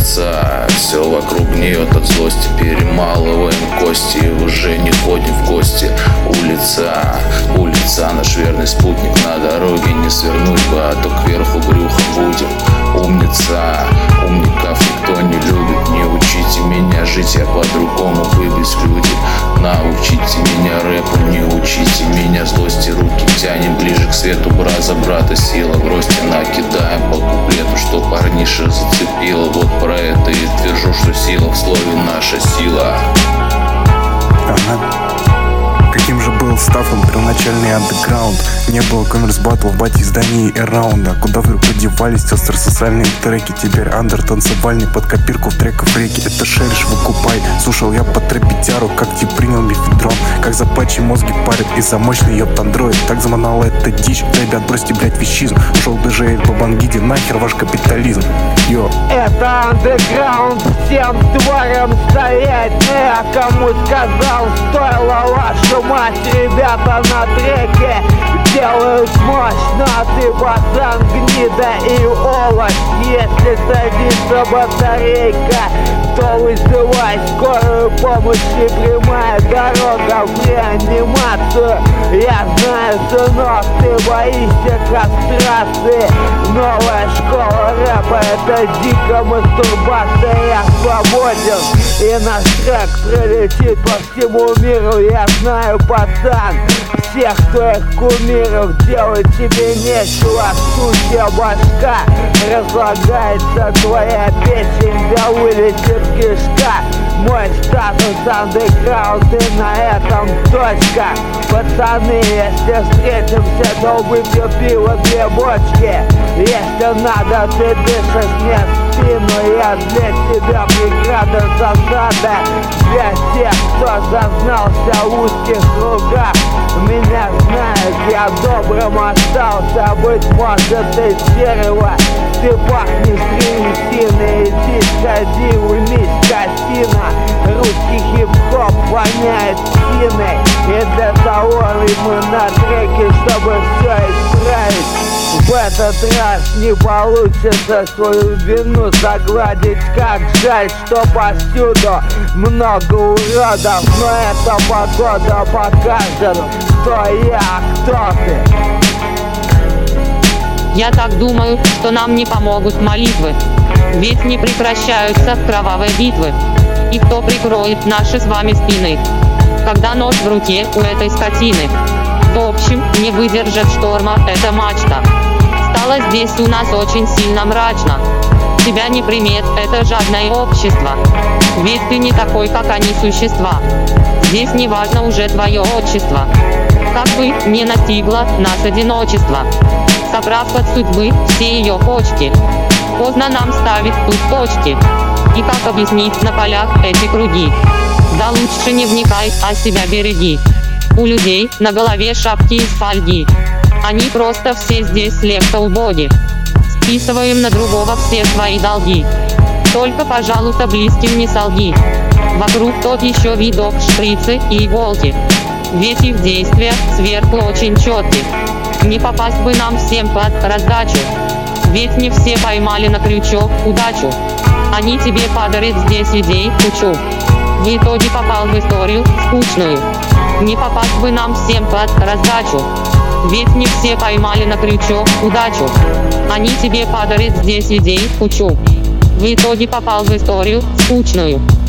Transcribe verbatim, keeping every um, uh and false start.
улица, все вокруг гниет от злости. Перемалываем кости и уже не ходим в гости. Улица, улица, наш верный спутник. На дороге не свернуть бы, а то кверху брюхом будем. Умница, умников никто не любит. Не учите меня жить, я по-другому, вы люди. Научите меня рэпу, не учите меня злости. Руки тянем ближе к свету, брат за брата сила в росте. Накидаем по куплету, что парниша зацепило. Вот про это и твержу, что сила в слове наша сила. Ага. Каким же был стафом первоначальный андеграунд? Не было коммерс батл в бате изданий и раунда. Куда вдруг подевались остросоциальные треки? Теперь андер танцевальный под копирку в треков реки. Это шеришь, выкупай. Слушал я по трэпитяру, как ты принял мифедрон. Как за патчи мозги парят из-за мощный ёпт андроид. Так заманала это дичь. Ребят, бросьте, блять, вещизм. Шел ДЖ по бангиде, нахер ваш капитализм. Йо. Это андеграунд, всем тварям стоять. Я кому сказал, стоило вашу мать. Ребята на треке делают мощно. Ты пацан гнида и овощ. Если садится батарейка, то вызывай скорую помощь и прямая дорога в реанимацию. Я знаю, сынок, ты боишься кастрации. Новая школа рэпа — это дико мастурбация. Я свободен, и наш трек пролетит по всему миру. Я знаю, пацан, всех твоих кумиров делать тебе нечего. Сучья башка, разлагается твоя печень, да вылетит кишка. Мой статус андеграунд, и на этом точка. Пацаны, если встретимся, то выпью пиво две бочки. Если надо, ты дышишь мне в спину. Я для тебя преграда засада. Для тех, кто зазнался в узких кругах. Меня знают, я добрым остался. Быть может, из дерева ты пахнешь древесиной. Иди, сходи, уймись, скотина. Русский хип-хоп воняет псиной. И для того и мы на треке, чтобы все исправить. В этот раз не получится свою вину загладить. Как жаль, что повсюду много уродов. Но эта погода покажет, кто я, кто ты. Я так думаю, что нам не помогут молитвы. Ведь не прекращаются кровавые битвы. И кто прикроет наши с вами спины, когда нож в руке у этой скотины? В общем, не выдержит шторма эта мачта. Стало здесь у нас очень сильно мрачно. Тебя не примет это жадное общество. Ведь ты не такой, как они, существа. Здесь не важно уже твое отчество. Как бы не настигло нас одиночество, собрав от судьбы все ее почки, поздно нам ставить тут точки. И как объяснить на полях эти круги? Да лучше не вникай, а себя береги. У людей на голове шапки из фольги. Они просто все здесь слегка убоги. Списываем на другого все свои долги. Только, пожалуйста, близким не солги. Вокруг тот еще видок, шприцы и иголки. Ведь их действия сверху очень четки. Не попасть бы нам всем под раздачу. Ведь не все поймали на крючок удачу. Они тебе подарят здесь идей кучу. В итоге попал в историю скучную. Не попасть бы нам всем под раздачу. Ведь не все поймали на крючок удачу. Они тебе подарят здесь идей кучу. В итоге попал в историю скучную.